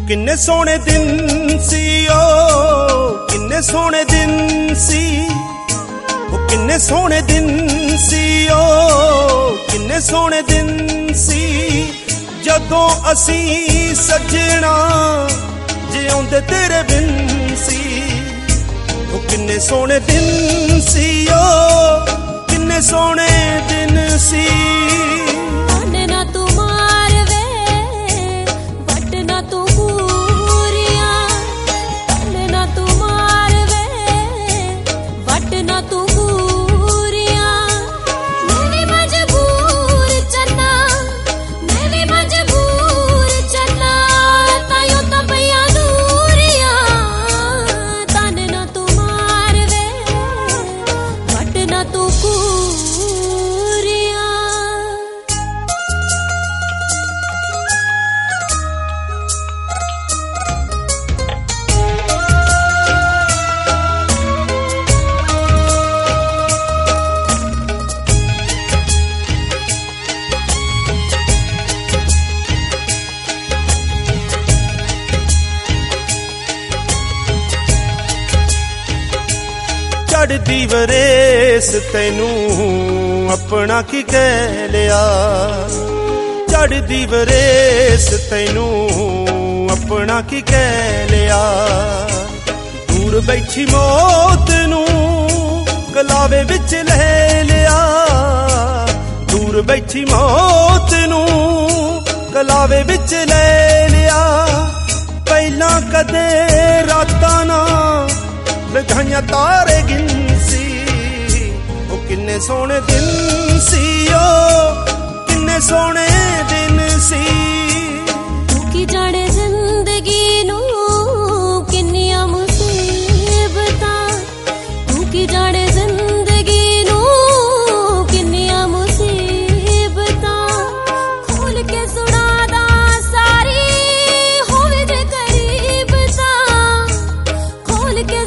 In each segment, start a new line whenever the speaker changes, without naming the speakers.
किन्ने सोहने दिन सी ओ किन्ने सोहने दिन सी ओ किन्ने सोहने दिन सी ओ किन्ने सोहने दिन सी जदों असी सजना जिउंदे तेरे बिन सी ओ किन्ने सोहने दिन सी ओ किन्ने सोहने दिन सी चढ़दी वरेस तैनू अपना की कह लिया चढ़दी वरेस तैनू अपना की कह लिया दूर बैठी मौत नू गलावे विच ले लिया दूर बैठी मौत नू गलावे विच ले लिया पहला कदे रातां ना लगाइया तारे गिनसी ओ किन्ने सोहने दिन सी ओ किन्ने सोहने दिन सी
तू की जाने जिंदगी नू किन्नियां मुसीबतां तू की जाने जिंदगी नू किन्नियां मुसीबतां खोल के सुनादा सारी होवे जे करीब तां खोल के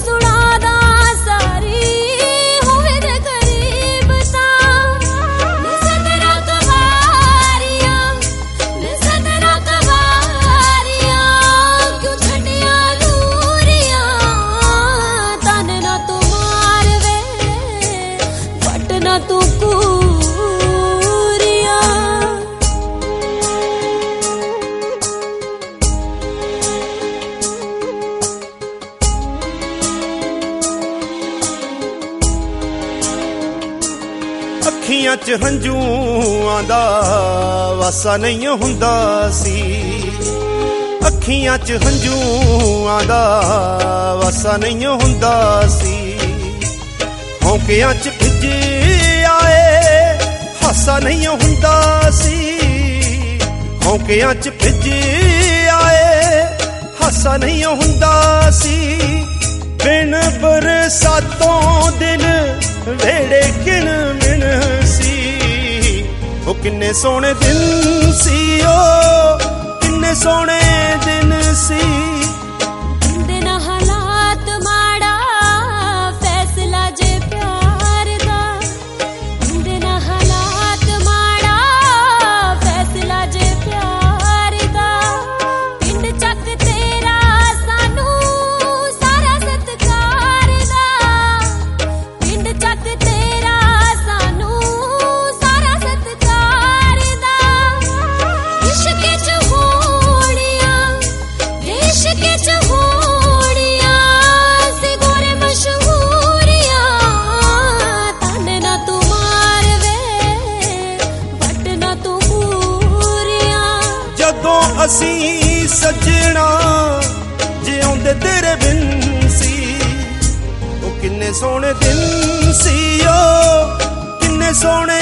अखियां च हंझूआं दा वासा नहीं हुंदा सी अखियां च हंझूआं दा वासा नहीं हुंदा सी हौंकियां च भिजे आए हासा नहीं हुंदा सी हौंकियां च भिजे आए हासा नहीं हुंदा सी बिन बरसातों दिल वेड़े किन मिन सी ओ किन्ने सोहने दिन सी ओ किन्ने सोहने दिन सी
जिंदे ना हालात माड़ा फैसला जे प्यार दा जिंदे ना हालात माड़ा फैसला जे प्यार दा पिंड चक तेरा सानू सारा सत्कार दा पिंड चक तेरा सानू सारा सत्कार दा इश्क च होड़ियां इश्क च होड़ियां सी गोरे मशहूरियां तन ना तू मार वे बट ना तू पूरियां
जदों असी सजना जिउंदे तेरे बिन सी ओ किन्ने सोहने दिन सी ओ किन्ने सोहने